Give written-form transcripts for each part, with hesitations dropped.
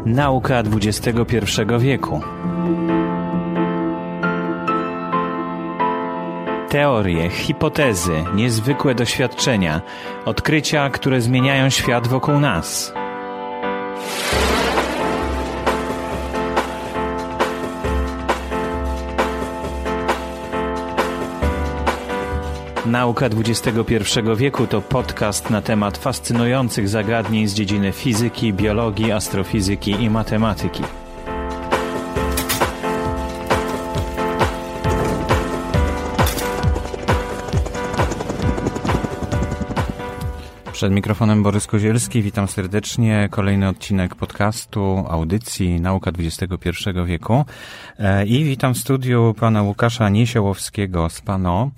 Nauka XXI wieku. Teorie, hipotezy, niezwykłe doświadczenia, odkrycia, które zmieniają świat wokół nas. Nauka XXI wieku to podcast na temat fascynujących zagadnień z dziedziny fizyki, biologii, astrofizyki i matematyki. Przed mikrofonem Borys Kozielski, witam serdecznie. Kolejny odcinek podcastu, audycji Nauka XXI wieku. I witam w studiu pana Łukasza Niesiołowskiego z PANO,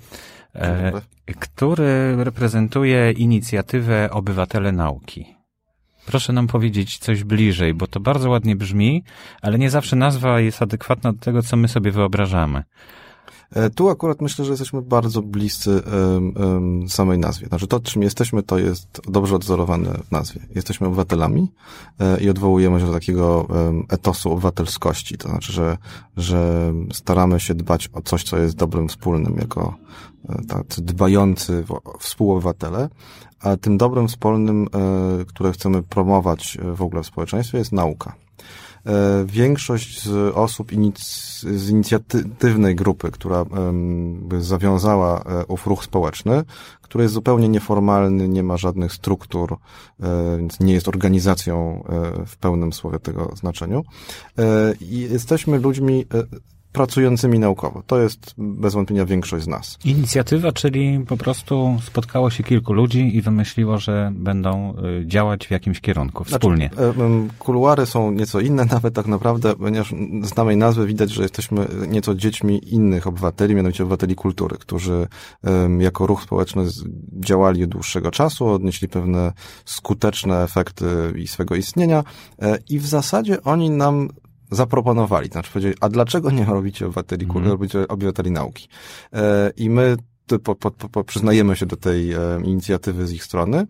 który reprezentuje inicjatywę Obywatele Nauki. Proszę nam powiedzieć coś bliżej, bo to bardzo ładnie brzmi, ale nie zawsze nazwa jest adekwatna do tego, co my sobie wyobrażamy. Tu akurat myślę, że jesteśmy bardzo bliscy samej nazwie. Znaczy to, czym jesteśmy, to jest dobrze odzorowane w nazwie. Jesteśmy obywatelami i odwołujemy się do takiego etosu obywatelskości. To znaczy, że staramy się dbać o coś, co jest dobrem wspólnym, jako tacy dbający współobywatele. A tym dobrem wspólnym, które chcemy promować w ogóle w społeczeństwie, jest nauka. Większość z osób z inicjatywnej grupy, która zawiązała ów ruch społeczny, który jest zupełnie nieformalny, nie ma żadnych struktur, więc nie jest organizacją w pełnym słowie tego znaczeniu. I jesteśmy ludźmi pracującymi naukowo. To jest bez wątpienia większość z nas. Inicjatywa, czyli po prostu spotkało się kilku ludzi i wymyśliło, że będą działać w jakimś kierunku wspólnie. Kuluary są nieco inne nawet tak naprawdę, ponieważ z samej nazwy widać, że jesteśmy nieco dziećmi innych obywateli, mianowicie obywateli kultury, którzy jako ruch społeczny działali od dłuższego czasu, odnieśli pewne skuteczne efekty i swego istnienia i w zasadzie oni nam zaproponowali, to znaczy powiedzieli, a dlaczego nie robicie obywateli nauki? I my przyznajemy się do tej inicjatywy z ich strony.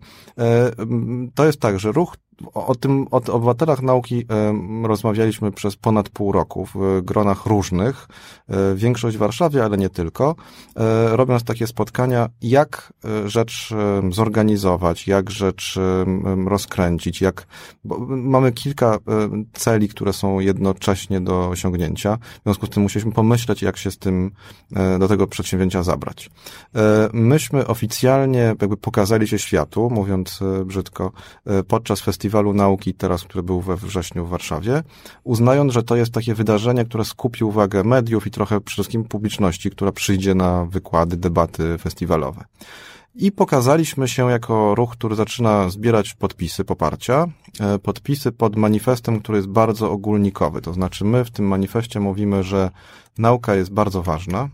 To jest tak, że ruch o obywatelach nauki rozmawialiśmy przez ponad pół roku w gronach różnych, większość w Warszawie, ale nie tylko, robiąc takie spotkania, jak rzecz zorganizować, jak rzecz rozkręcić, bo mamy kilka celi, które są jednocześnie do osiągnięcia, w związku z tym musieliśmy pomyśleć, jak się do tego przedsięwzięcia zabrać. Myśmy oficjalnie jakby pokazali się światu, mówiąc brzydko, podczas festiwalu nauki teraz, który był we wrześniu w Warszawie, uznając, że to jest takie wydarzenie, które skupi uwagę mediów i trochę przede wszystkim publiczności, która przyjdzie na wykłady, debaty festiwalowe. I pokazaliśmy się jako ruch, który zaczyna zbierać podpisy poparcia, podpisy pod manifestem, który jest bardzo ogólnikowy. To znaczy my w tym manifestie mówimy, że nauka jest bardzo ważna,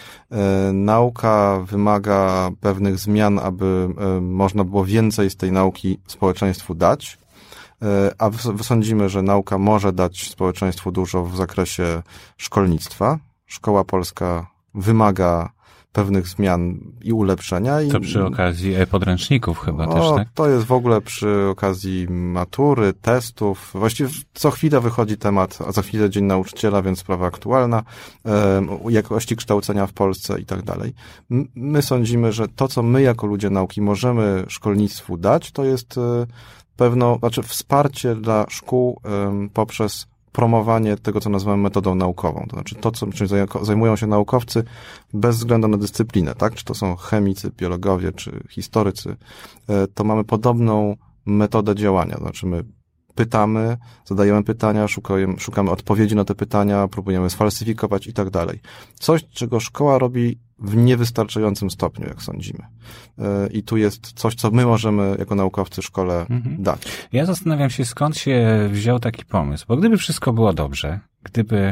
nauka wymaga pewnych zmian, aby można było więcej z tej nauki społeczeństwu dać, a sądzimy, że nauka może dać społeczeństwu dużo w zakresie szkolnictwa. Szkoła polska wymaga pewnych zmian i ulepszenia. To przy okazji podręczników chyba też, tak? To jest w ogóle przy okazji matury, testów. Właściwie co chwilę wychodzi temat, a za chwilę Dzień Nauczyciela, więc sprawa aktualna, jakości kształcenia w Polsce i tak dalej. My sądzimy, że to, co my jako ludzie nauki możemy szkolnictwu dać, to jest wsparcie dla szkół poprzez promowanie tego, co nazywamy metodą naukową. To znaczy to, czym zajmują się naukowcy bez względu na dyscyplinę, tak? Czy to są chemicy, biologowie, czy historycy, to mamy podobną metodę działania. To znaczy my pytamy, zadajemy pytania, szukamy odpowiedzi na te pytania, próbujemy sfalsyfikować i tak dalej. Coś, czego szkoła robi w niewystarczającym stopniu, jak sądzimy. I tu jest coś, co my możemy jako naukowcy szkole dać. Ja zastanawiam się, skąd się wziął taki pomysł, bo gdyby wszystko było dobrze, gdyby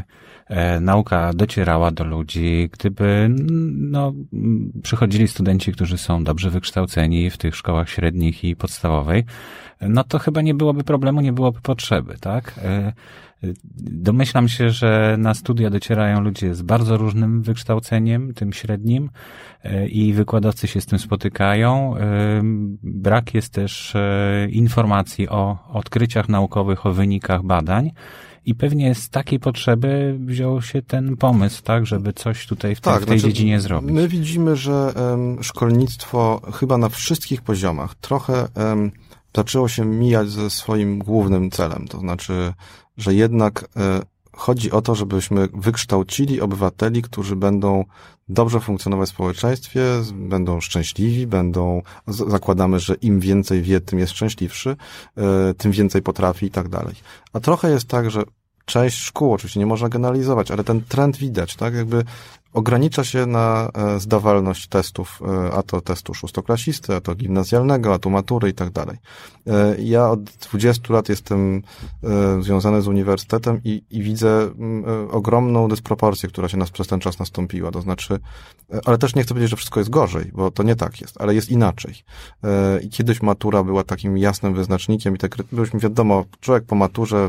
nauka docierała do ludzi, gdyby przychodzili studenci, którzy są dobrze wykształceni w tych szkołach średnich i podstawowej, no to chyba nie byłoby problemu, nie byłoby potrzeby, tak? Domyślam się, że na studia docierają ludzie z bardzo różnym wykształceniem, tym średnim, i wykładowcy się z tym spotykają. Brak jest też informacji o odkryciach naukowych, o wynikach badań. I pewnie z takiej potrzeby wziął się ten pomysł, tak, żeby coś tutaj w tej dziedzinie zrobić. My widzimy, że szkolnictwo chyba na wszystkich poziomach trochę zaczęło się mijać ze swoim głównym celem. To znaczy, że jednak chodzi o to, żebyśmy wykształcili obywateli, którzy będą dobrze funkcjonować w społeczeństwie, będą szczęśliwi, zakładamy, że im więcej wie, tym jest szczęśliwszy, tym więcej potrafi i tak dalej. A trochę jest tak, że część szkół, oczywiście nie można generalizować, ale ten trend widać, tak, jakby ogranicza się na zdawalność testów, a to testu szóstoklasisty, a to gimnazjalnego, a to matury i tak dalej. Ja od 20 lat jestem związany z uniwersytetem i widzę ogromną dysproporcję, która się przez ten czas nastąpiła. To znaczy, ale też nie chcę powiedzieć, że wszystko jest gorzej, bo to nie tak jest, ale jest inaczej. I kiedyś matura była takim jasnym wyznacznikiem i tak byliśmy, wiadomo, człowiek po maturze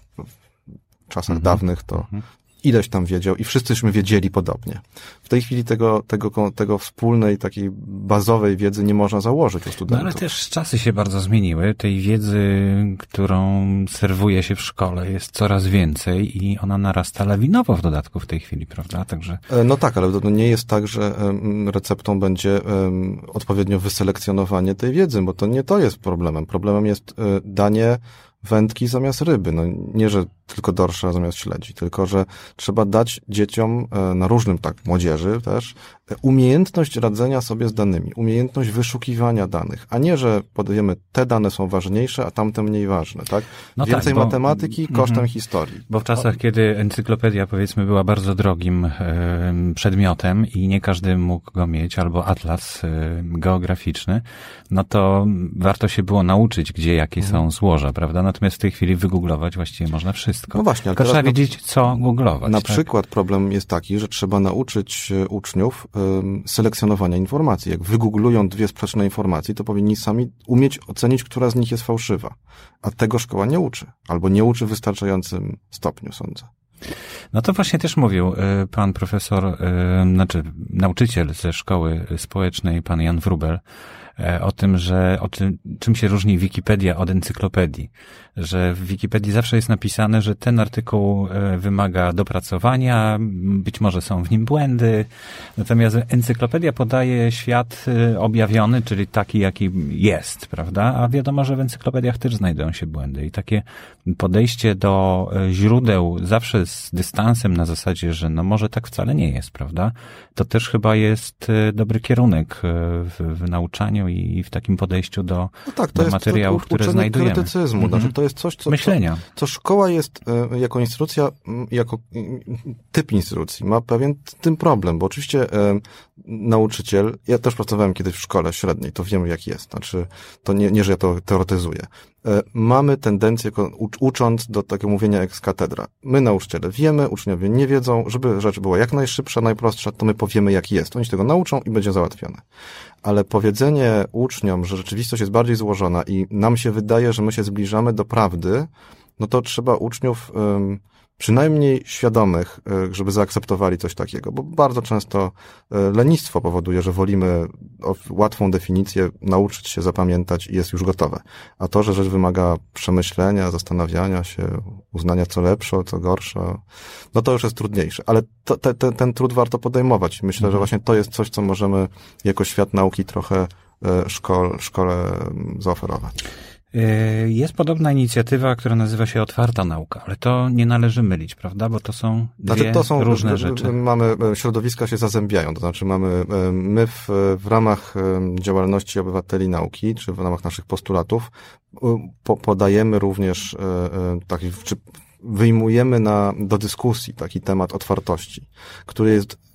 w czasach dawnych to ileś tam wiedział i wszyscyśmy wiedzieli podobnie. W tej chwili tego wspólnej, takiej bazowej wiedzy nie można założyć u studentów. No ale też czasy się bardzo zmieniły. Tej wiedzy, którą serwuje się w szkole, jest coraz więcej i ona narasta lawinowo w dodatku w tej chwili, prawda? Także... No tak, ale to nie jest tak, że receptą będzie odpowiednio wyselekcjonowanie tej wiedzy, bo to nie to jest problemem. Problemem jest danie wędki zamiast ryby. No nie, że tylko dorsza zamiast śledzi, tylko że trzeba dać dzieciom na różnym, młodzieży też, umiejętność radzenia sobie z danymi, umiejętność wyszukiwania danych, a nie, że powiemy, te dane są ważniejsze, a tamte mniej ważne, tak? No Więcej matematyki kosztem historii. Bo w czasach, kiedy encyklopedia, powiedzmy, była bardzo drogim przedmiotem i nie każdy mógł go mieć, albo atlas geograficzny, no to warto się było nauczyć, gdzie jakie są złoża, prawda? Natomiast w tej chwili wygooglować właściwie można wszystko. No właśnie, ale tylko trzeba wiedzieć, co googlować. Na przykład problem jest taki, że trzeba nauczyć uczniów selekcjonowania informacji. Jak wygooglują dwie sprzeczne informacje, to powinni sami umieć ocenić, która z nich jest fałszywa. A tego szkoła nie uczy. Albo nie uczy w wystarczającym stopniu, sądzę. No to właśnie też mówił pan profesor, nauczyciel ze szkoły społecznej, pan Jan Wróbel, o tym, czym się różni Wikipedia od encyklopedii. Że w Wikipedii zawsze jest napisane, że ten artykuł wymaga dopracowania, być może są w nim błędy, natomiast encyklopedia podaje świat objawiony, czyli taki, jaki jest, prawda? A wiadomo, że w encyklopediach też znajdują się błędy i takie podejście do źródeł zawsze z dystansem na zasadzie, że no może tak wcale nie jest, prawda? To też chyba jest dobry kierunek w nauczaniu i w takim podejściu do materiałów, które znajdujemy. Krytycyzmu. Znaczy, to jest coś, myślenia. Co szkoła jest jako instytucja, jako typ instytucji ma pewien tym problem, bo oczywiście nauczyciel, ja też pracowałem kiedyś w szkole średniej, to wiem jak jest, znaczy to nie że ja to teoretyzuję. Mamy tendencję, ucząc do takiego mówienia ex cathedra. My nauczyciele wiemy, uczniowie nie wiedzą, żeby rzecz była jak najszybsza, najprostsza, to my powiemy jak jest. Oni się tego nauczą i będzie załatwione. Ale powiedzenie uczniom, że rzeczywistość jest bardziej złożona i nam się wydaje, że my się zbliżamy do prawdy, no to trzeba uczniów przynajmniej świadomych, żeby zaakceptowali coś takiego, bo bardzo często lenistwo powoduje, że wolimy łatwą definicję nauczyć się, zapamiętać i jest już gotowe. A to, że rzecz wymaga przemyślenia, zastanawiania się, uznania co lepsze, co gorsze, no to już jest trudniejsze. Ale ten trud warto podejmować. Myślę, że właśnie to jest coś, co możemy jako świat nauki trochę szkole zaoferować. Jest podobna inicjatywa, która nazywa się Otwarta Nauka, ale to nie należy mylić, prawda? Bo to są różne rzeczy. Środowiska się zazębiają, to znaczy my w ramach działalności obywateli nauki, czy w ramach naszych postulatów podajemy również wyjmujemy do dyskusji taki temat otwartości, który jest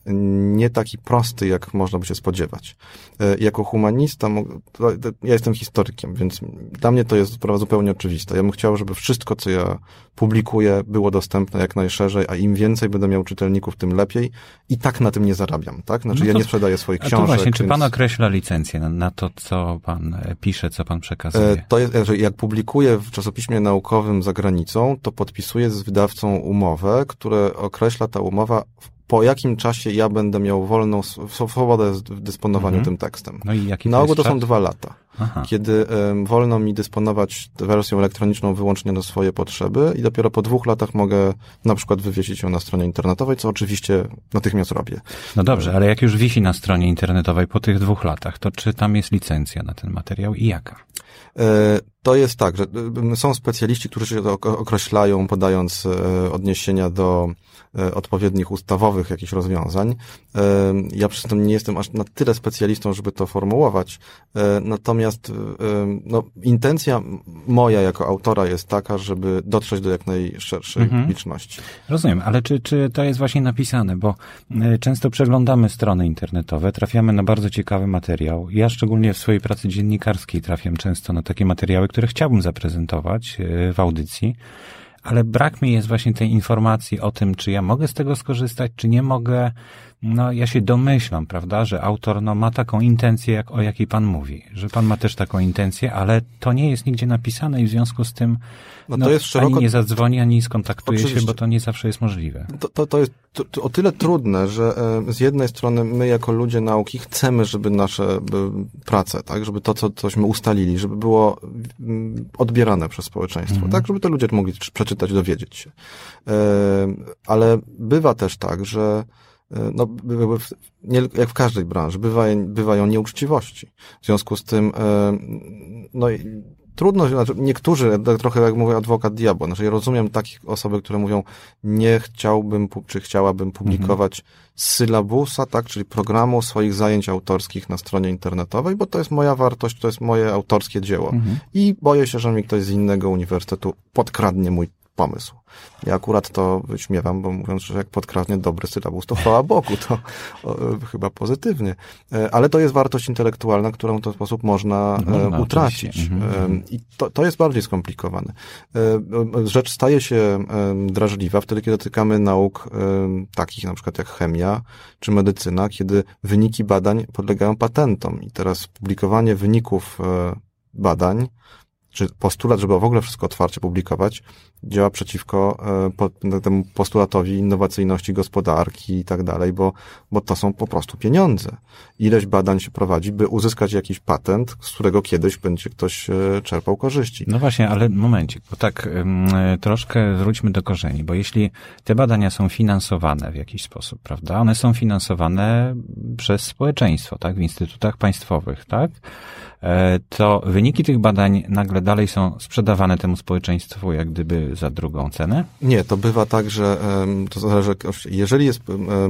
nie taki prosty, jak można by się spodziewać. Jako humanista, ja jestem historykiem, więc dla mnie to jest sprawa zupełnie oczywista. Ja bym chciał, żeby wszystko, co ja publikuję, było dostępne jak najszerzej, a im więcej będę miał czytelników, tym lepiej. I tak na tym nie zarabiam, tak? Znaczy ja nie sprzedaję swoich książek. To właśnie, więc... czy pan określa licencję na to, co pan pisze, co pan przekazuje? To jest, jak publikuję w czasopiśmie naukowym za granicą, to podpisuję z wydawcą umowę, która określa ta umowa, po jakim czasie ja będę miał wolną swobodę w dysponowaniu tym tekstem. No i jaki na ogół to czas? są 2 lata. Aha. Kiedy wolno mi dysponować wersją elektroniczną wyłącznie na swoje potrzeby i dopiero po 2 latach mogę na przykład wywiesić ją na stronie internetowej, co oczywiście natychmiast robię. No dobrze, ale jak już wisi na stronie internetowej po tych 2 latach, to czy tam jest licencja na ten materiał i jaka? To jest tak, że są specjaliści, którzy się to określają, podając odniesienia do odpowiednich ustawowych jakichś rozwiązań. Ja przy tym nie jestem aż na tyle specjalistą, żeby to formułować. Natomiast intencja moja jako autora jest taka, żeby dotrzeć do jak najszerszej publiczności. Rozumiem, ale czy to jest właśnie napisane? Bo często przeglądamy strony internetowe, trafiamy na bardzo ciekawy materiał. Ja szczególnie w swojej pracy dziennikarskiej trafiam często na takie materiały, które chciałbym zaprezentować w audycji, ale brak mi jest właśnie tej informacji o tym, czy ja mogę z tego skorzystać, czy nie mogę. No, ja się domyślam, prawda, że autor ma taką intencję, o jakiej pan mówi, że pan ma też taką intencję, ale to nie jest nigdzie napisane i w związku z tym to jest szeroko... ani nie zadzwoni, ani skontaktuje Oczywiście. się, bo to nie zawsze jest możliwe. To jest o tyle trudne, że z jednej strony my jako ludzie nauki chcemy, żeby nasze prace, tak, żeby to, cośmy ustalili, żeby było odbierane przez społeczeństwo, tak, żeby to ludzie mogli przeczytać, dowiedzieć się. Ale bywa też tak, że jak w każdej branży, bywają nieuczciwości. W związku z tym, trudno, znaczy niektórzy, trochę jak mówię adwokat diabła, znaczy ja rozumiem takich osoby, które mówią, nie chciałbym, czy chciałabym publikować sylabusa, tak, czyli programu swoich zajęć autorskich na stronie internetowej, bo to jest moja wartość, to jest moje autorskie dzieło. I boję się, że mi ktoś z innego uniwersytetu podkradnie mój pomysł. Ja akurat to wyśmiewam, bo mówiąc, że jak podkradnie dobry sylabus, to chwała Bogu, to chyba pozytywnie. Ale to jest wartość intelektualna, którą w ten sposób można utracić. I to jest bardziej skomplikowane. Rzecz staje się drażliwa wtedy, kiedy dotykamy nauk takich na przykład jak chemia czy medycyna, kiedy wyniki badań podlegają patentom. I teraz publikowanie wyników badań, czy postulat, żeby w ogóle wszystko otwarcie publikować, działa przeciwko temu postulatowi innowacyjności gospodarki i tak dalej, bo to są po prostu pieniądze. Ileś badań się prowadzi, by uzyskać jakiś patent, z którego kiedyś będzie ktoś czerpał korzyści. No właśnie, ale momencik, bo tak troszkę wróćmy do korzeni, bo jeśli te badania są finansowane w jakiś sposób, prawda? One są finansowane przez społeczeństwo, tak? W instytutach państwowych, tak? To wyniki tych badań nagle dalej są sprzedawane temu społeczeństwu jak gdyby za drugą cenę? Nie, to bywa tak, że to zależy, jeżeli jest,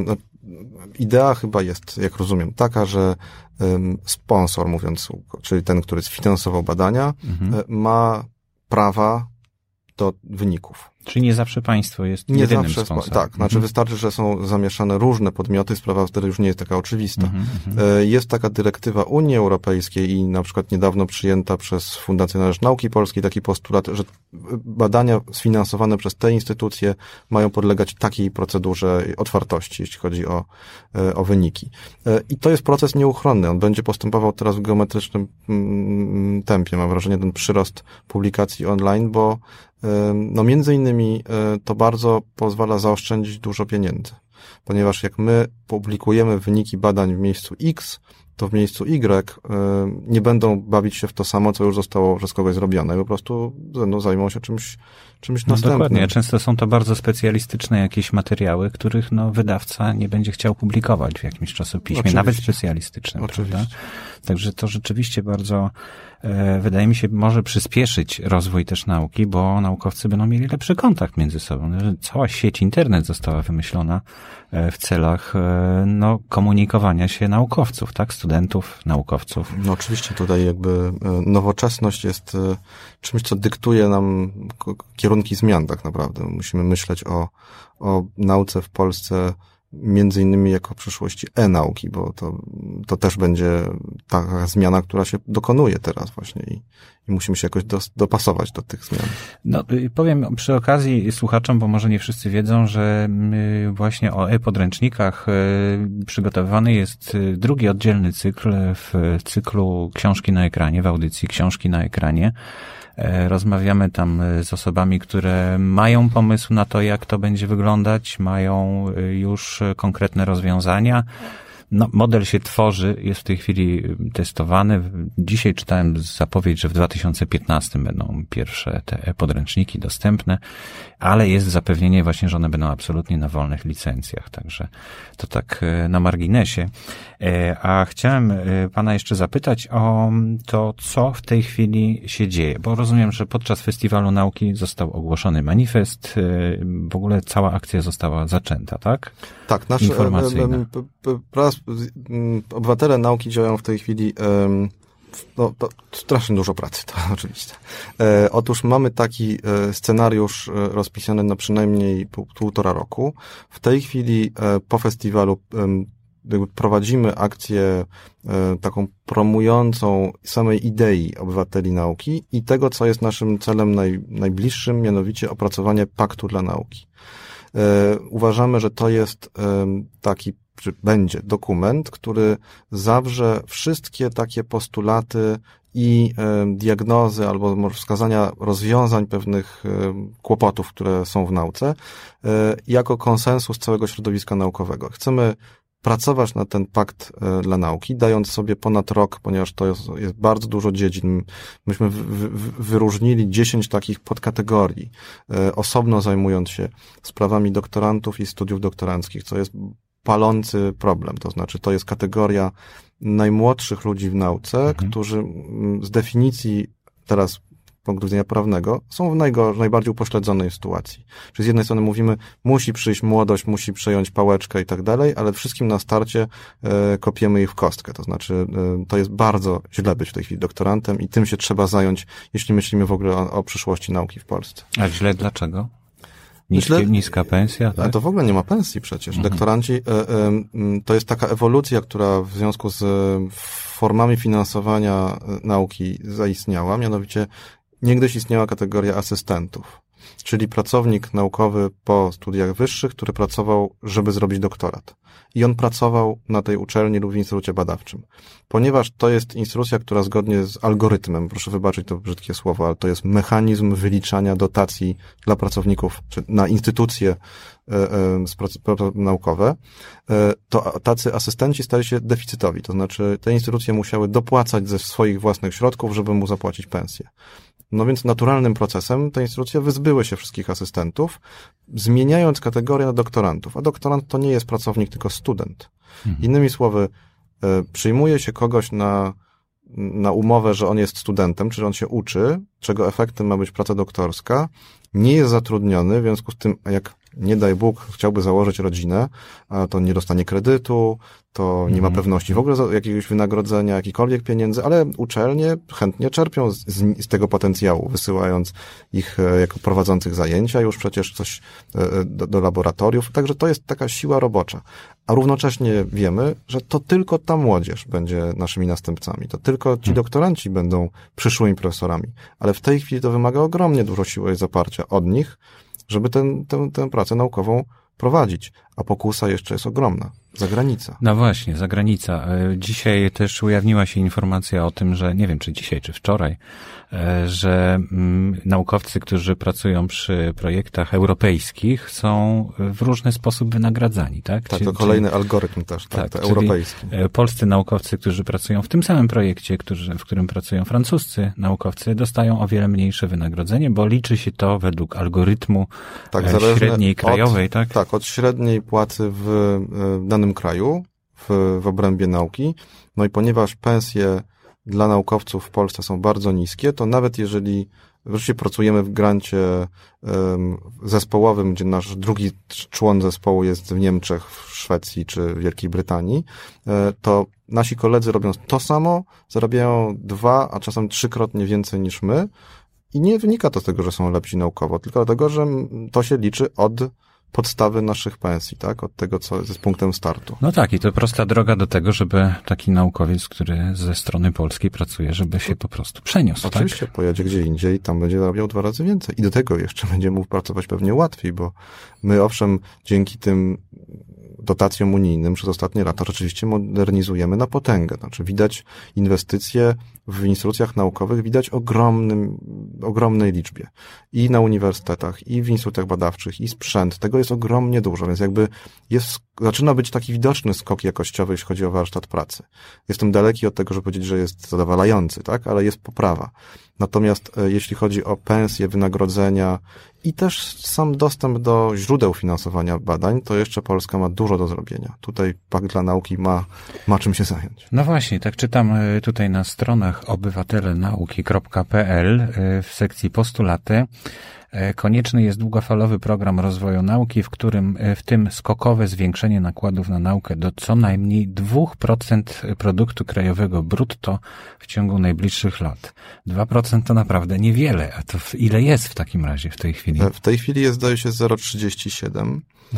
idea chyba jest, jak rozumiem, taka, że sponsor, mówiąc, czyli ten, który sfinansował badania, ma prawa do wyników. Czyli nie zawsze państwo jest jedynym sponsorem. Tak, znaczy wystarczy, że są zamieszane różne podmioty, sprawa wtedy już nie jest taka oczywista. Jest taka dyrektywa Unii Europejskiej i na przykład niedawno przyjęta przez Fundację na Rzecz Nauki Polskiej taki postulat, że badania sfinansowane przez te instytucje mają podlegać takiej procedurze otwartości, jeśli chodzi o wyniki. I to jest proces nieuchronny. On będzie postępował teraz w geometrycznym tempie. Mam wrażenie, ten przyrost publikacji online, bo między innymi to bardzo pozwala zaoszczędzić dużo pieniędzy, ponieważ jak my publikujemy wyniki badań w miejscu X, to w miejscu Y nie będą bawić się w to samo, co już zostało przez kogoś zrobione. Po prostu zajmą się czymś następnym. Dokładnie. Często są to bardzo specjalistyczne jakieś materiały, których wydawca nie będzie chciał publikować w jakimś czasopiśmie, oczywiście, nawet specjalistycznym. Oczywiście. Prawda? Także to rzeczywiście bardzo, wydaje mi się, może przyspieszyć rozwój też nauki, bo naukowcy będą mieli lepszy kontakt między sobą. Cała sieć internet została wymyślona w celach komunikowania się naukowców, tak? Studentów, naukowców. No oczywiście tutaj jakby nowoczesność jest czymś, co dyktuje nam kierunki zmian tak naprawdę. Musimy myśleć o nauce w Polsce między innymi jako przyszłości e-nauki, bo to też będzie taka zmiana, która się dokonuje teraz właśnie i musimy się jakoś dopasować do tych zmian. No, powiem przy okazji słuchaczom, bo może nie wszyscy wiedzą, że właśnie o e-podręcznikach przygotowywany jest drugi oddzielny cykl w cyklu Książki na ekranie, w audycji Książki na ekranie. Rozmawiamy tam z osobami, które mają pomysł na to, jak to będzie wyglądać, mają już konkretne rozwiązania. No, model się tworzy, jest w tej chwili testowany. Dzisiaj czytałem zapowiedź, że w 2015 będą pierwsze te podręczniki dostępne, ale jest zapewnienie właśnie, że one będą absolutnie na wolnych licencjach, także to tak na marginesie. A chciałem pana jeszcze zapytać o to, co w tej chwili się dzieje, bo rozumiem, że podczas Festiwalu Nauki został ogłoszony manifest, w ogóle cała akcja została zaczęta, tak? Tak, nasze obywatele nauki działają w tej chwili, to strasznie dużo pracy, to oczywiście. Otóż mamy taki scenariusz rozpisany na przynajmniej półtora roku. W tej chwili po festiwalu prowadzimy akcję taką promującą samej idei obywateli nauki i tego, co jest naszym celem najbliższym, mianowicie opracowanie paktu dla nauki. Uważamy, że to jest taki, czy będzie dokument, który zawrze wszystkie takie postulaty i diagnozy albo może wskazania rozwiązań pewnych kłopotów, które są w nauce, jako konsensus całego środowiska naukowego. Chcemy pracować na ten pakt dla nauki, dając sobie ponad rok, ponieważ to jest bardzo dużo dziedzin. Myśmy wyróżnili 10 takich podkategorii, osobno zajmując się sprawami doktorantów i studiów doktoranckich, co jest palący problem. To znaczy, to jest kategoria najmłodszych ludzi w nauce, którzy z definicji teraz z punktu widzenia prawnego są w najbardziej upośledzonej sytuacji. Czyli z jednej strony mówimy, musi przyjść młodość, musi przejąć pałeczkę i tak dalej, ale wszystkim na starcie kopiemy ich w kostkę. To znaczy, to jest bardzo źle być w tej chwili doktorantem i tym się trzeba zająć, jeśli myślimy w ogóle o przyszłości nauki w Polsce. A źle dlaczego? Niska pensja? Tak? Ale to w ogóle nie ma pensji przecież. Doktoranci, to jest taka ewolucja, która w związku z formami finansowania nauki zaistniała, mianowicie niegdyś istniała kategoria asystentów, czyli pracownik naukowy po studiach wyższych, który pracował, żeby zrobić doktorat. I on pracował na tej uczelni lub w instytucie badawczym. Ponieważ to jest instytucja, która zgodnie z algorytmem, proszę wybaczyć to brzydkie słowo, ale to jest mechanizm wyliczania dotacji dla pracowników, czy na instytucje naukowe, to tacy asystenci stali się deficytowi. To znaczy te instytucje musiały dopłacać ze swoich własnych środków, żeby mu zapłacić pensję. No więc naturalnym procesem te instytucje wyzbyły się wszystkich asystentów, zmieniając kategorię na doktorantów. A doktorant to nie jest pracownik, tylko student. Innymi słowy, przyjmuje się kogoś na umowę, że on jest studentem, czyli on się uczy, czego efektem ma być praca doktorska, nie jest zatrudniony, w związku z tym, jak nie daj Bóg chciałby założyć rodzinę, to nie dostanie kredytu, to nie ma pewności w ogóle jakiegoś wynagrodzenia, jakichkolwiek pieniędzy, ale uczelnie chętnie czerpią z tego potencjału, wysyłając ich jako prowadzących zajęcia już przecież coś do laboratoriów. Także to jest taka siła robocza. A równocześnie wiemy, że to tylko ta młodzież będzie naszymi następcami. To tylko ci doktoranci będą przyszłymi profesorami. Ale w tej chwili to wymaga ogromnie dużo siły i zaparcia od nich, żeby tę pracę naukową prowadzić. A pokusa jeszcze jest ogromna. Zagranica. No właśnie, zagranica. Dzisiaj też ujawniła się informacja o tym, że nie wiem, czy dzisiaj, czy wczoraj, że naukowcy, którzy pracują przy projektach europejskich, są w różny sposób wynagradzani, tak? Tak, to kolejny algorytm też, tak, to europejski. Polscy naukowcy, którzy pracują w tym samym projekcie, w którym pracują francuscy naukowcy, dostają o wiele mniejsze wynagrodzenie, bo liczy się to według algorytmu średniej krajowej, tak? Tak, od średniej płacy w danym kraju, w obrębie nauki. No i ponieważ pensje dla naukowców w Polsce są bardzo niskie, to nawet jeżeli wreszcie pracujemy w grancie zespołowym, gdzie nasz drugi człon zespołu jest w Niemczech, w Szwecji czy w Wielkiej Brytanii, to nasi koledzy robiąc to samo, zarabiają 2, a czasem 3-krotnie więcej niż my i nie wynika to z tego, że są lepsi naukowo, tylko dlatego, że to się liczy od podstawy naszych pensji, tak? Od tego, co jest punktem startu. No tak, i to prosta droga do tego, żeby taki naukowiec, który ze strony polskiej pracuje, żeby się po prostu przeniósł. Oczywiście, tak? Pojedzie gdzie indziej, tam będzie zarabiał 2 razy więcej. I do tego jeszcze będzie mógł pracować pewnie łatwiej, bo my owszem, dzięki tym dotacjom unijnym przez ostatnie lata rzeczywiście modernizujemy na potęgę. Znaczy widać inwestycje w instytucjach naukowych, widać ogromnej liczbie. I na uniwersytetach, i w instytutach badawczych, i sprzęt. Tego jest ogromnie dużo, więc jakby zaczyna być taki widoczny skok jakościowy, jeśli chodzi o warsztat pracy. Jestem daleki od tego, żeby powiedzieć, że jest zadowalający, tak? Ale jest poprawa. Natomiast jeśli chodzi o pensje, wynagrodzenia i też sam dostęp do źródeł finansowania badań, to jeszcze Polska ma dużo do zrobienia. Tutaj Pakt dla Nauki ma czym się zająć. No właśnie, tak czytam tutaj na stronach obywatelenauki.pl w sekcji postulaty. Konieczny jest długofalowy program rozwoju nauki, w tym skokowe zwiększenie nakładów na naukę do co najmniej 2% produktu krajowego brutto w ciągu najbliższych lat. 2% to naprawdę niewiele. A to ile jest w takim razie w tej chwili? W tej chwili jest, zdaje się, 0,37,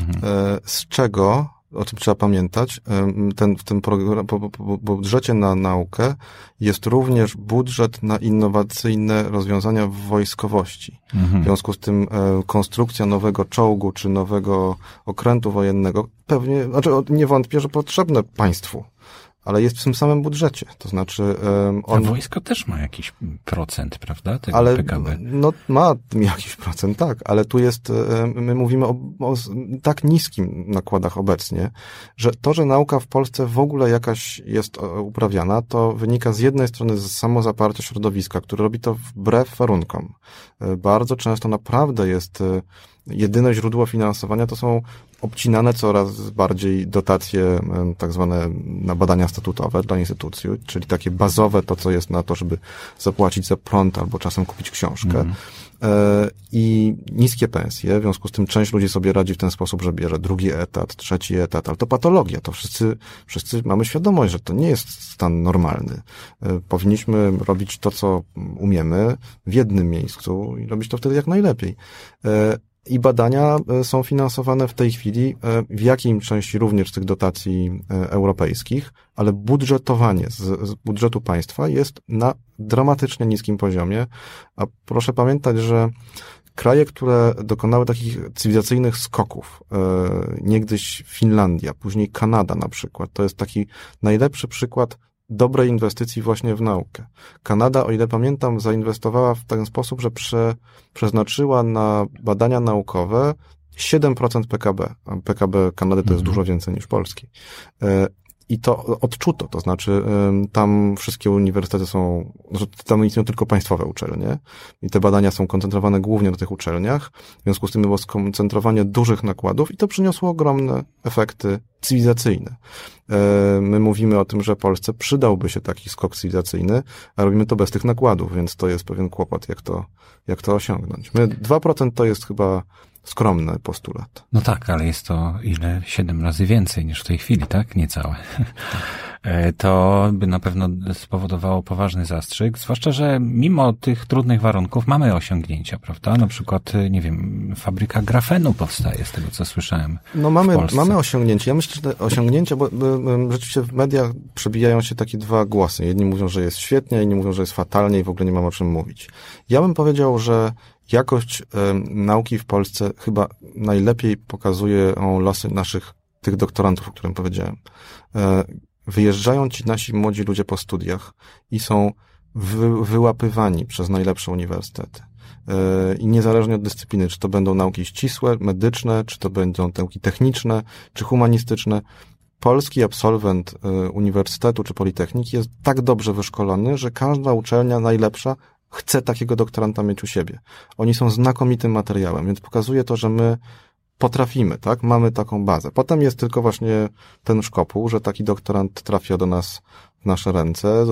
z czego, o czym trzeba pamiętać, w tym budżecie na naukę jest również budżet na innowacyjne rozwiązania w wojskowości. W związku z tym konstrukcja nowego czołgu czy nowego okrętu wojennego pewnie, nie wątpię, że potrzebne państwu, ale jest w tym samym budżecie. To znaczy A wojsko też ma jakiś procent, prawda, tego ale, PKB? No ma jakiś procent, tak, ale tu jest, my mówimy o tak niskim nakładach obecnie, że to, że nauka w Polsce w ogóle jakaś jest uprawiana, to wynika z jednej strony z samozaparcia środowiska, które robi to wbrew warunkom. Bardzo często naprawdę jest jedyne źródło finansowania to są obcinane coraz bardziej dotacje tak zwane na badania statutowe dla instytucji, czyli takie bazowe to, co jest na to, żeby zapłacić za prąd albo czasem kupić książkę. I niskie pensje, w związku z tym część ludzi sobie radzi w ten sposób, że bierze drugi etat, trzeci etat, ale to patologia, to wszyscy mamy świadomość, że to nie jest stan normalny. Powinniśmy robić to, co umiemy w jednym miejscu i robić to wtedy jak najlepiej. I badania są finansowane w tej chwili w jakiej części również z tych dotacji europejskich, ale budżetowanie z budżetu państwa jest na dramatycznie niskim poziomie. A proszę pamiętać, że kraje, które dokonały takich cywilizacyjnych skoków, niegdyś Finlandia, później Kanada na przykład, to jest taki najlepszy przykład dobrej inwestycji właśnie w naukę. Kanada, o ile pamiętam, zainwestowała w ten sposób, że przeznaczyła na badania naukowe 7% PKB. A PKB Kanady to jest dużo więcej niż Polski. I to odczuto, to znaczy tam wszystkie uniwersytety tam istnieją tylko państwowe uczelnie i te badania są koncentrowane głównie na tych uczelniach, w związku z tym było skoncentrowanie dużych nakładów i to przyniosło ogromne efekty cywilizacyjne. My mówimy o tym, że Polsce przydałby się taki skok cywilizacyjny, a robimy to bez tych nakładów, więc to jest pewien kłopot, jak to osiągnąć. 2% to jest chyba skromny postulat. No tak, ale jest to 7 razy więcej niż w tej chwili, tak? Niecałe. To by na pewno spowodowało poważny zastrzyk, zwłaszcza, że mimo tych trudnych warunków mamy osiągnięcia, prawda? Na przykład, nie wiem, fabryka grafenu powstaje, z tego co słyszałem. No mamy osiągnięcia. Ja myślę, że te osiągnięcia, bo rzeczywiście w mediach przebijają się takie dwa głosy. Jedni mówią, że jest świetnie, inni mówią, że jest fatalnie i w ogóle nie mam o czym mówić. Ja bym powiedział, że jakość nauki w Polsce chyba najlepiej pokazuje losy tych doktorantów, o którym powiedziałem. Wyjeżdżają ci nasi młodzi ludzie po studiach i są wyłapywani przez najlepsze uniwersytety. I niezależnie od dyscypliny, czy to będą nauki ścisłe, medyczne, czy to będą nauki techniczne, czy humanistyczne, polski absolwent uniwersytetu czy politechniki jest tak dobrze wyszkolony, że każda uczelnia najlepsza chce takiego doktoranta mieć u siebie. Oni są znakomitym materiałem, więc pokazuje to, że my potrafimy, tak? Mamy taką bazę. Potem jest tylko właśnie ten szkopuł, że taki doktorant trafia do nas w nasze ręce,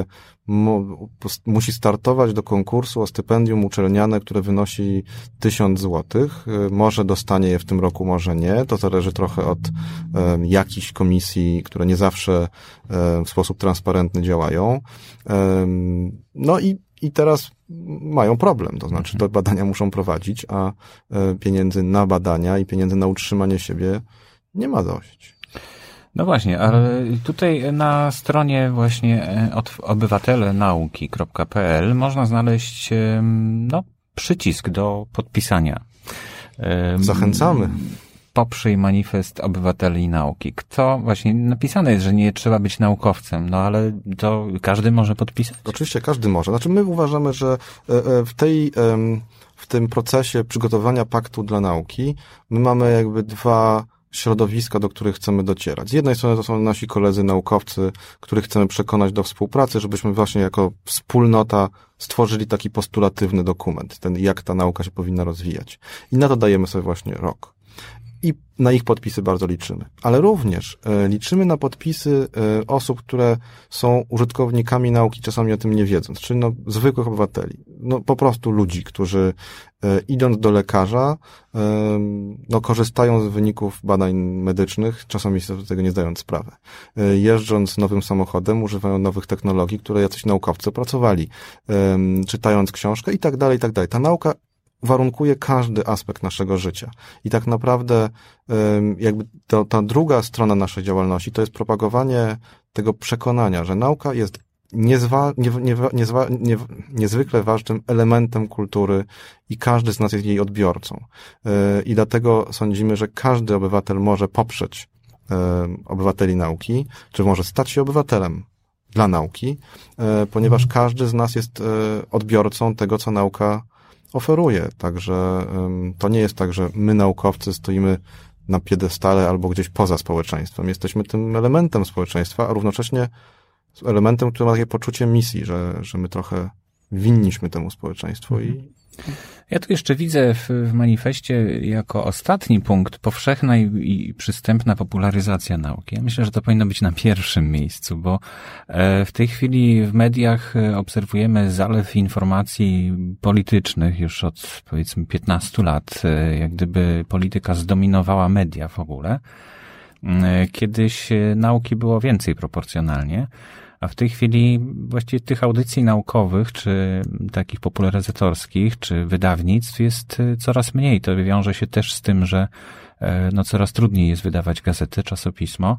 musi startować do konkursu o stypendium uczelniane, które wynosi 1000 złotych. Może dostanie je w tym roku, może nie. To zależy trochę od jakichś komisji, które nie zawsze w sposób transparentny działają. No i I teraz mają problem, to znaczy te badania muszą prowadzić, a pieniędzy na badania i pieniędzy na utrzymanie siebie nie ma dość. No właśnie, ale tutaj na stronie właśnie obywatelenauki.pl można znaleźć przycisk do podpisania. Zachęcamy. Poprzyj manifest obywateli nauki. Kto właśnie napisane jest, że nie trzeba być naukowcem, no ale to każdy może podpisać? Oczywiście każdy może. Znaczy my uważamy, że w tym procesie przygotowania paktu dla nauki my mamy jakby dwa środowiska, do których chcemy docierać. Z jednej strony to są nasi koledzy naukowcy, których chcemy przekonać do współpracy, żebyśmy właśnie jako wspólnota stworzyli taki postulatywny dokument, jak ta nauka się powinna rozwijać. I na to dajemy sobie właśnie rok. I na ich podpisy bardzo liczymy. Ale również liczymy na podpisy osób, które są użytkownikami nauki, czasami o tym nie wiedząc, czyli zwykłych obywateli. Po prostu ludzi, którzy idąc do lekarza, korzystają z wyników badań medycznych, czasami sobie z tego nie zdając sprawy. Jeżdżąc nowym samochodem, używają nowych technologii, które jacyś naukowcy opracowali, czytając książkę i tak dalej, i tak dalej. Ta nauka warunkuje każdy aspekt naszego życia. I tak naprawdę jakby ta druga strona naszej działalności to jest propagowanie tego przekonania, że nauka jest niezwykle ważnym elementem kultury i każdy z nas jest jej odbiorcą. I dlatego sądzimy, że każdy obywatel może poprzeć obywateli nauki, czy może stać się obywatelem dla nauki, ponieważ każdy z nas jest odbiorcą tego, co nauka oferuje. Także to nie jest tak, że my naukowcy stoimy na piedestale albo gdzieś poza społeczeństwem. Jesteśmy tym elementem społeczeństwa, a równocześnie elementem, który ma takie poczucie misji, że my trochę winniśmy temu społeczeństwu. Ja tu jeszcze widzę w manifestie jako ostatni punkt powszechna i przystępna popularyzacja nauki. Ja myślę, że to powinno być na pierwszym miejscu, bo w tej chwili w mediach obserwujemy zalew informacji politycznych już od powiedzmy 15 lat, jak gdyby polityka zdominowała media w ogóle. Kiedyś nauki było więcej proporcjonalnie, a w tej chwili właściwie tych audycji naukowych, czy takich popularyzatorskich, czy wydawnictw jest coraz mniej. To wiąże się też z tym, że coraz trudniej jest wydawać gazetę, czasopismo,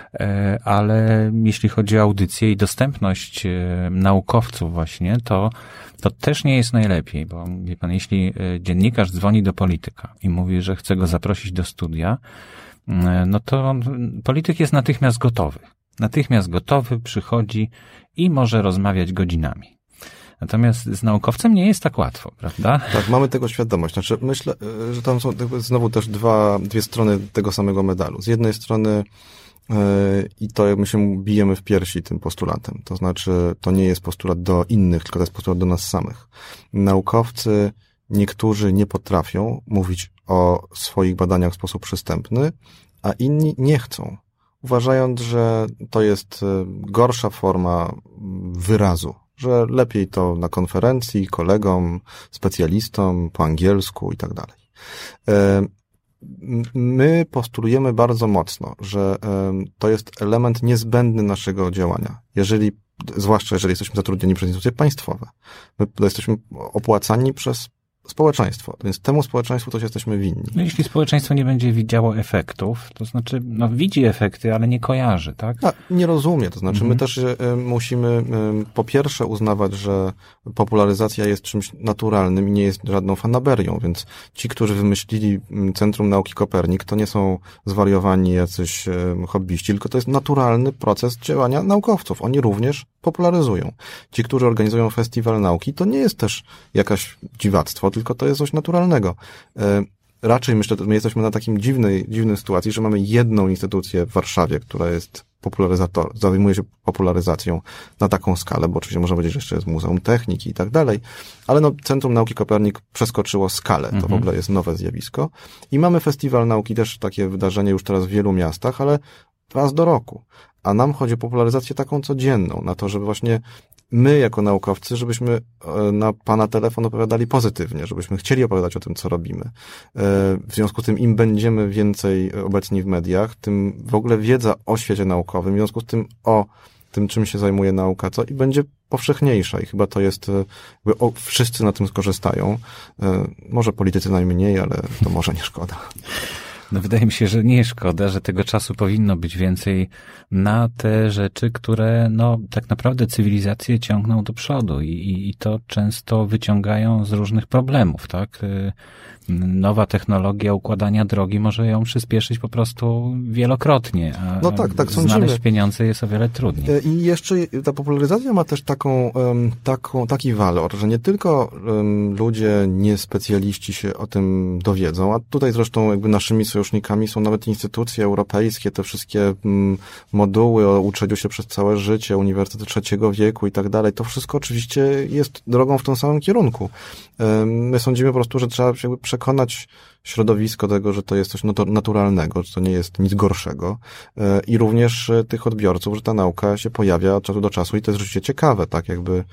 ale jeśli chodzi o audycję i dostępność naukowców właśnie, to też nie jest najlepiej, bo wie pan, jeśli dziennikarz dzwoni do polityka i mówi, że chce go zaprosić do studia, no to polityk jest natychmiast gotowy. Natychmiast gotowy, przychodzi i może rozmawiać godzinami. Natomiast z naukowcem nie jest tak łatwo, prawda? Tak, mamy tego świadomość. Znaczy, myślę, że tam są znowu też dwie strony tego samego medalu. Z jednej strony i to my się bijemy w piersi tym postulatem. To znaczy, to nie jest postulat do innych, tylko to jest postulat do nas samych. Naukowcy, niektórzy nie potrafią mówić o swoich badaniach w sposób przystępny, a inni nie chcą, uważając, że to jest gorsza forma wyrazu, że lepiej to na konferencji, kolegom, specjalistom, po angielsku i tak dalej. My postulujemy bardzo mocno, że to jest element niezbędny naszego działania, zwłaszcza jeżeli jesteśmy zatrudnieni przez instytucje państwowe. My jesteśmy opłacani przez społeczeństwo, więc temu społeczeństwu to się jesteśmy winni. No jeśli społeczeństwo nie będzie widziało efektów, to znaczy, widzi efekty, ale nie kojarzy, tak? Nie rozumie, to znaczy my też musimy po pierwsze uznawać, że popularyzacja jest czymś naturalnym i nie jest żadną fanaberią, więc ci, którzy wymyślili Centrum Nauki Kopernik, to nie są zwariowani jacyś hobbyści, tylko to jest naturalny proces działania naukowców. Oni również popularyzują. Ci, którzy organizują Festiwal Nauki, to nie jest też jakaś dziwactwo, tylko to jest coś naturalnego. Raczej myślę, że my jesteśmy na takim dziwnej sytuacji, że mamy jedną instytucję w Warszawie, która jest zajmuje się popularyzacją na taką skalę, bo oczywiście można powiedzieć, że jeszcze jest Muzeum Techniki i tak dalej, ale Centrum Nauki Kopernik przeskoczyło skalę. To w ogóle jest nowe zjawisko. I mamy Festiwal Nauki, też takie wydarzenie już teraz w wielu miastach, ale raz do roku. A nam chodzi o popularyzację taką codzienną, na to, żeby właśnie my jako naukowcy, żebyśmy na pana telefon opowiadali pozytywnie, żebyśmy chcieli opowiadać o tym, co robimy. W związku z tym im będziemy więcej obecni w mediach, tym w ogóle wiedza o świecie naukowym, w związku z tym o tym, czym się zajmuje nauka, i będzie powszechniejsza i chyba to jest, wszyscy na tym skorzystają. Może politycy najmniej, ale to może nie szkoda. No wydaje mi się, że nie szkoda, że tego czasu powinno być więcej na te rzeczy, które tak naprawdę cywilizację ciągną do przodu i to często wyciągają z różnych problemów, tak? Nowa technologia układania drogi może ją przyspieszyć po prostu wielokrotnie, a tak sądzimy. Znaleźć pieniądze jest o wiele trudniej. I jeszcze ta popularyzacja ma też taki walor, że nie tylko ludzie niespecjaliści się o tym dowiedzą, a tutaj zresztą jakby naszymi sojusznikami są nawet instytucje europejskie, te wszystkie moduły o uczeniu się przez całe życie, Uniwersytet Trzeciego Wieku i tak dalej. To wszystko oczywiście jest drogą w tym samym kierunku. My sądzimy po prostu, że trzeba jakby przekonać środowisko tego, że to jest coś naturalnego, że to nie jest nic gorszego i również tych odbiorców, że ta nauka się pojawia od czasu do czasu i to jest rzeczywiście ciekawe, tak jakby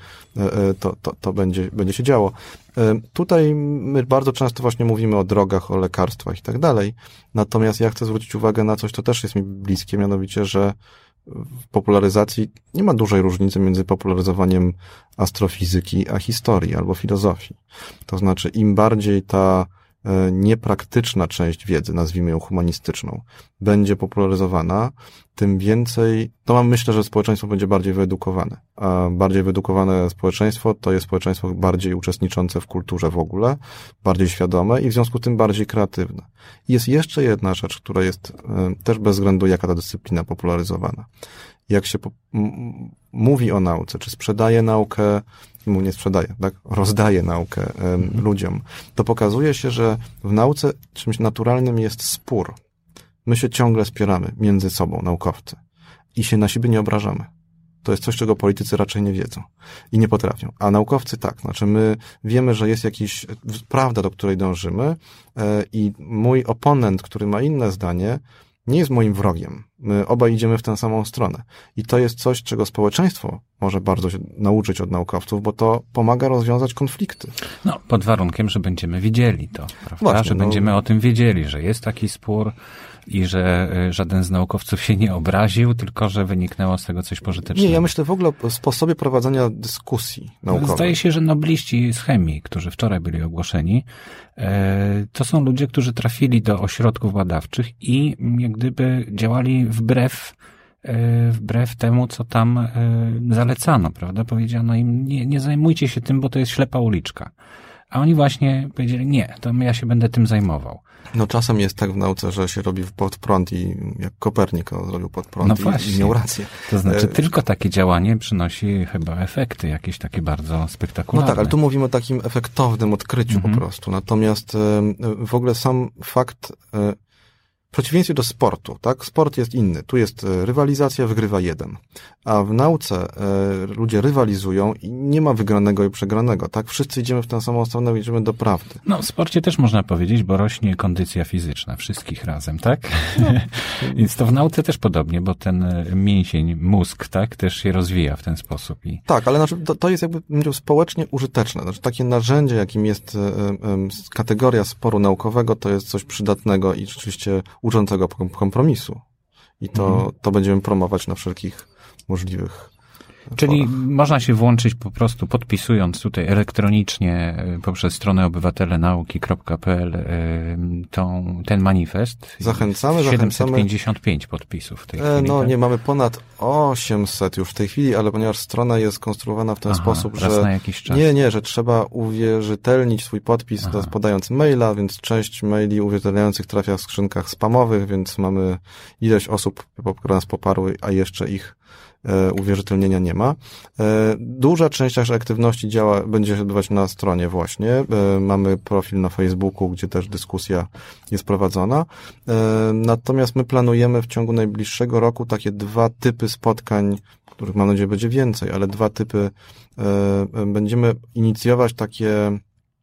to będzie się działo. Tutaj my bardzo często właśnie mówimy o drogach, o lekarstwach i tak dalej, natomiast ja chcę zwrócić uwagę na coś, co też jest mi bliskie, mianowicie, że w popularyzacji nie ma dużej różnicy między popularyzowaniem astrofizyki a historii albo filozofii. To znaczy, im bardziej ta niepraktyczna część wiedzy, nazwijmy ją humanistyczną, będzie popularyzowana, tym więcej, myślę, że społeczeństwo będzie bardziej wyedukowane. A bardziej wyedukowane społeczeństwo to jest społeczeństwo bardziej uczestniczące w kulturze w ogóle, bardziej świadome i w związku z tym bardziej kreatywne. I jest jeszcze jedna rzecz, która jest też bez względu jaka ta dyscyplina popularyzowana. Jak się mówi o nauce, czy sprzedaje naukę, nie sprzedaje, tak? Rozdaje naukę ludziom, to pokazuje się, że w nauce czymś naturalnym jest spór. My się ciągle spieramy między sobą, naukowcy, i się na siebie nie obrażamy. To jest coś, czego politycy raczej nie wiedzą i nie potrafią. A naukowcy tak. Znaczy my wiemy, że jest jakaś prawda, do której dążymy i mój oponent, który ma inne zdanie, nie jest moim wrogiem. My obaj idziemy w tę samą stronę. I to jest coś, czego społeczeństwo może bardzo się nauczyć od naukowców, bo to pomaga rozwiązać konflikty. Pod warunkiem, że będziemy widzieli to, prawda? Właśnie, że będziemy o tym wiedzieli, że jest taki spór i że żaden z naukowców się nie obraził, tylko że wyniknęło z tego coś pożytecznego. Nie, ja myślę w ogóle o sposobie prowadzenia dyskusji naukowej. Zdaje się, że nobliści z chemii, którzy wczoraj byli ogłoszeni, to są ludzie, którzy trafili do ośrodków badawczych i jak gdyby działali wbrew temu, co tam zalecano, prawda? Powiedziano im, nie zajmujcie się tym, bo to jest ślepa uliczka. A oni właśnie powiedzieli, nie, to ja się będę tym zajmował. Czasem jest tak w nauce, że się robi pod prąd i jak Kopernik zrobił pod prąd i miał rację. To znaczy tylko takie działanie przynosi chyba efekty jakieś takie bardzo spektakularne. Tak, ale tu mówimy o takim efektownym odkryciu po prostu. Natomiast w ogóle sam fakt, w przeciwieństwie do sportu, tak? Sport jest inny. Tu jest rywalizacja, wygrywa jeden. A w nauce ludzie rywalizują i nie ma wygranego i przegranego, tak? Wszyscy idziemy w tę samą stronę, idziemy do prawdy. W sporcie też można powiedzieć, bo rośnie kondycja fizyczna wszystkich razem, tak? Więc to w nauce też podobnie, bo ten mięsień, mózg, tak? Też się rozwija w ten sposób. Tak, ale to jest jakby społecznie użyteczne. Znaczy takie narzędzie, jakim jest kategoria sporu naukowego, to jest coś przydatnego i rzeczywiście uczącego kompromisu. I to będziemy promować na wszelkich możliwych Czyli forach. można się włączyć po prostu podpisując tutaj elektronicznie poprzez stronę obywatelenauki.pl ten manifest. Zachęcamy. 755 podpisów w tej chwili. Tak? Nie, mamy ponad 800 już w tej chwili, ale ponieważ strona jest konstruowana w ten sposób, że na jakiś czas. Nie, że trzeba uwierzytelnić swój podpis podając maila, więc część maili uwierzytelniających trafia w skrzynkach spamowych, więc mamy ileś osób, które nas poparły, a jeszcze ich uwierzytelnienia nie ma. Duża część naszej aktywności będzie się odbywać na stronie właśnie. Mamy profil na Facebooku, gdzie też dyskusja jest prowadzona. Natomiast my planujemy w ciągu najbliższego roku takie 2 typy spotkań, których mam nadzieję będzie więcej, ale 2 typy. Będziemy inicjować takie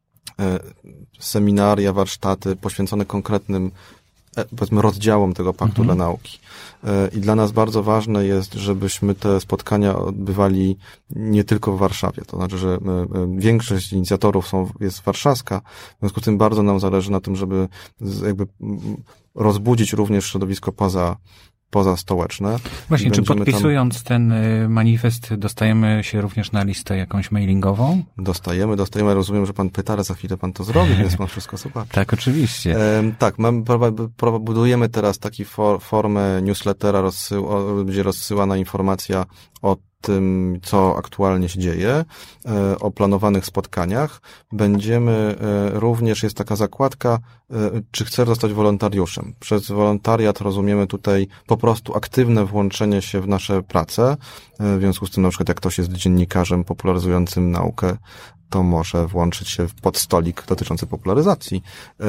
seminaria, warsztaty poświęcone konkretnym powiedzmy rozdziałom tego Paktu dla Nauki. I dla nas bardzo ważne jest, żebyśmy te spotkania odbywali nie tylko w Warszawie. To znaczy, że większość inicjatorów jest warszawska, w związku z tym bardzo nam zależy na tym, żeby jakby rozbudzić również środowisko poza pozastołeczne. Właśnie, czy podpisując ten manifest dostajemy się również na listę jakąś mailingową? Dostajemy. Rozumiem, że pan pyta, ale za chwilę pan to zrobi, więc pan wszystko zobaczy. Tak, oczywiście. Tak, budujemy teraz taki formę newslettera, gdzie rozsyłana informacja o tym, co aktualnie się dzieje, o planowanych spotkaniach. Również jest taka zakładka, czy chcesz zostać wolontariuszem. Przez wolontariat rozumiemy tutaj po prostu aktywne włączenie się w nasze prace. W związku z tym, na przykład jak ktoś jest dziennikarzem popularyzującym naukę, to może włączyć się pod stolik dotyczący popularyzacji.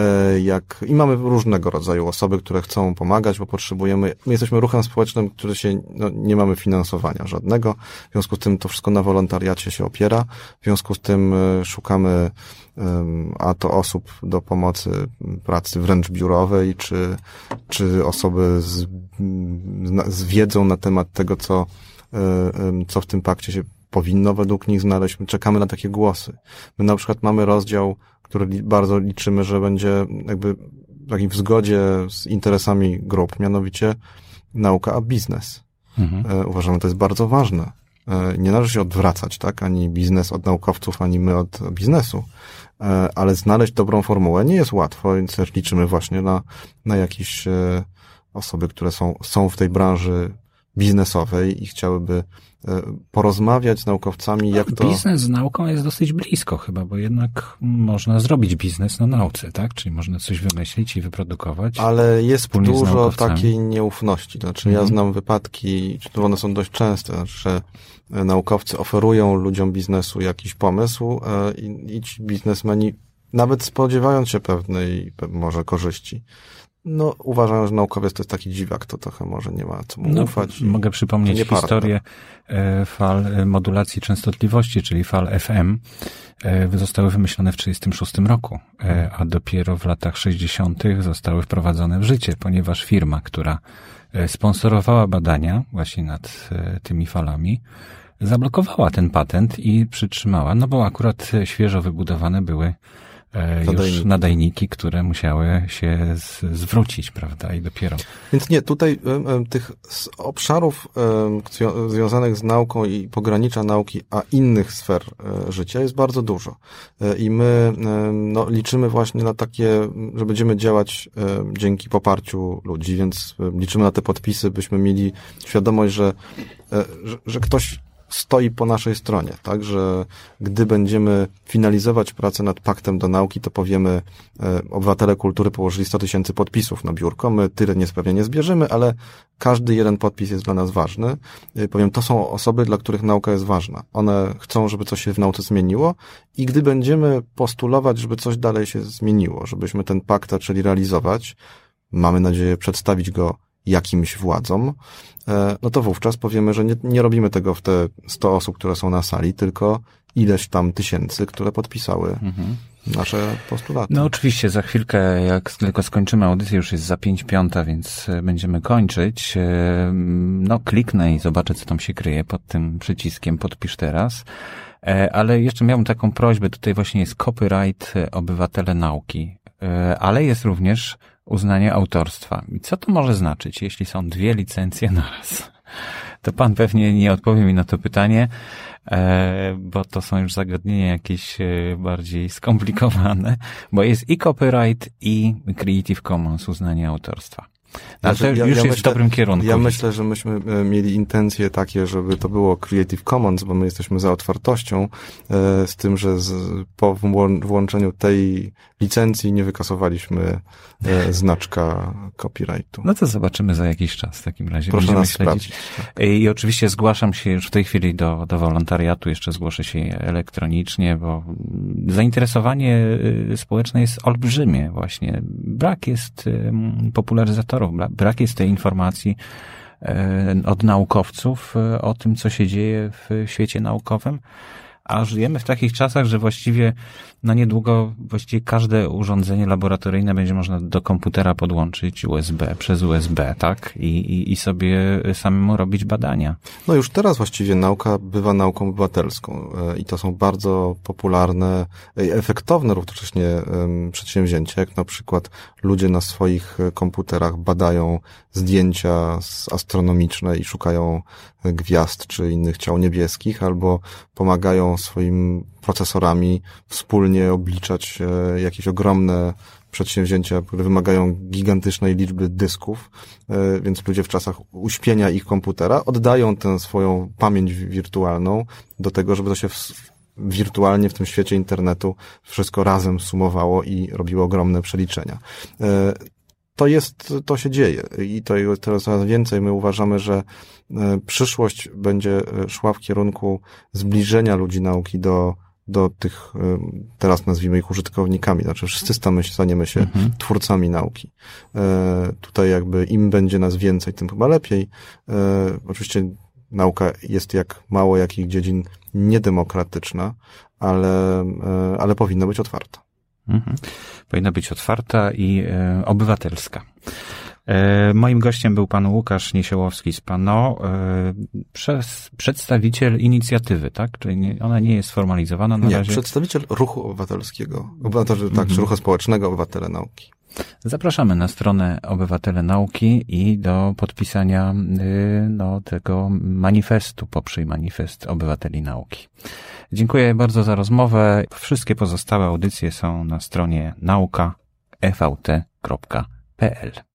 I mamy różnego rodzaju osoby, które chcą pomagać, bo my jesteśmy ruchem społecznym, który nie mamy finansowania żadnego. W związku z tym to wszystko na wolontariacie się opiera. W związku z tym szukamy a to osób do pomocy pracy wręcz biurowej, czy osoby z wiedzą na temat tego, co w tym pakcie się powinno według nich znaleźć. My czekamy na takie głosy. My na przykład mamy rozdział, który bardzo liczymy, że będzie jakby taki w zgodzie z interesami grup, mianowicie nauka a biznes. Uważamy, to jest bardzo ważne. Nie należy się odwracać, tak? Ani biznes od naukowców, ani my od biznesu. Ale znaleźć dobrą formułę nie jest łatwo, więc też liczymy właśnie na jakieś osoby, które są w tej branży biznesowej i chciałyby porozmawiać z naukowcami, jak to... Biznes z nauką jest dosyć blisko chyba, bo jednak można zrobić biznes na nauce, tak? Czyli można coś wymyślić i wyprodukować. Ale jest dużo takiej nieufności. Znaczy ja znam wypadki, one są dość częste, że naukowcy oferują ludziom biznesu jakiś pomysł i ci biznesmeni, nawet spodziewając się pewnej może korzyści, uważają, że naukowiec to jest taki dziwak, to trochę może nie ma co mu ufać. Mogę przypomnieć historię fal modulacji częstotliwości, czyli fal FM. Zostały wymyślone w 1936 roku, a dopiero w latach 60. zostały wprowadzone w życie, ponieważ firma, która sponsorowała badania właśnie nad tymi falami, zablokowała ten patent i przytrzymała, bo akurat świeżo wybudowane były już nadajniki, które musiały się zwrócić, prawda, i dopiero. Więc nie, tutaj tych obszarów związanych z nauką i pogranicza nauki, a innych sfer życia jest bardzo dużo. I my liczymy właśnie na takie, że będziemy działać dzięki poparciu ludzi, więc liczymy na te podpisy, byśmy mieli świadomość, że ktoś stoi po naszej stronie, tak, że gdy będziemy finalizować pracę nad paktem do nauki, to powiemy, obywatele kultury położyli 100 000 podpisów na biurko, my tyle pewnie nie zbierzemy, ale każdy jeden podpis jest dla nas ważny. Powiem, to są osoby, dla których nauka jest ważna. One chcą, żeby coś się w nauce zmieniło i gdy będziemy postulować, żeby coś dalej się zmieniło, żebyśmy ten pakt zaczęli realizować, mamy nadzieję przedstawić go jakimś władzom, to wówczas powiemy, że nie robimy tego w te 100 osób, które są na sali, tylko ileś tam tysięcy, które podpisały nasze postulaty. Oczywiście, za chwilkę, jak tylko skończymy audycję, już jest za 5:05, więc będziemy kończyć. Kliknę i zobaczę, co tam się kryje pod tym przyciskiem podpisz teraz. Ale jeszcze miałbym taką prośbę, tutaj właśnie jest copyright obywatele nauki, ale jest również uznanie autorstwa. I co to może znaczyć, jeśli są 2 licencje naraz? To pan pewnie nie odpowie mi na to pytanie, bo to są już zagadnienia jakieś bardziej skomplikowane, bo jest i copyright, i Creative Commons, uznanie autorstwa. Ale to już jest w dobrym kierunku. Ja myślę, że myśmy mieli intencje takie, żeby to było Creative Commons, bo my jesteśmy za otwartością, z tym, że po włączeniu tej licencji nie wykasowaliśmy znaczka copyrightu. To zobaczymy za jakiś czas w takim razie. Proszę nas sprawdzić. Tak. I oczywiście zgłaszam się już w tej chwili do wolontariatu, jeszcze zgłoszę się elektronicznie, bo zainteresowanie społeczne jest olbrzymie właśnie. Brak jest popularyzatorów, brak jest tej informacji od naukowców o tym, co się dzieje w świecie naukowym. a żyjemy w takich czasach, że właściwie niedługo każde urządzenie laboratoryjne będzie można do komputera podłączyć przez USB, tak? I sobie samemu robić badania. No już teraz właściwie nauka bywa nauką obywatelską i to są bardzo popularne i efektowne równocześnie przedsięwzięcia, jak na przykład ludzie na swoich komputerach badają zdjęcia astronomiczne i szukają gwiazd czy innych ciał niebieskich, albo pomagają swoim procesorami wspólnie obliczać jakieś ogromne przedsięwzięcia, które wymagają gigantycznej liczby dysków, więc ludzie w czasach uśpienia ich komputera oddają tę swoją pamięć wirtualną do tego, żeby to się wirtualnie w tym świecie internetu wszystko razem sumowało i robiło ogromne przeliczenia. To się dzieje i to coraz więcej. My uważamy, że przyszłość będzie szła w kierunku zbliżenia ludzi nauki do tych, teraz nazwijmy ich użytkownikami, znaczy wszyscy staniemy się twórcami nauki. Tutaj jakby im będzie nas więcej, tym chyba lepiej. Oczywiście nauka jest jak mało jakich dziedzin niedemokratyczna, ale powinna być otwarta. Powinna być otwarta i obywatelska. Moim gościem był pan Łukasz Niesiołowski z PANO, przedstawiciel inicjatywy, tak? Czyli ona nie jest sformalizowana na razie? Nie, przedstawiciel ruchu obywatelskiego, ruchu społecznego Obywatele Nauki. Zapraszamy na stronę Obywatele Nauki i do podpisania tego manifestu, poprzyj manifest Obywateli Nauki. Dziękuję bardzo za rozmowę. Wszystkie pozostałe audycje są na stronie nauka.evt.pl.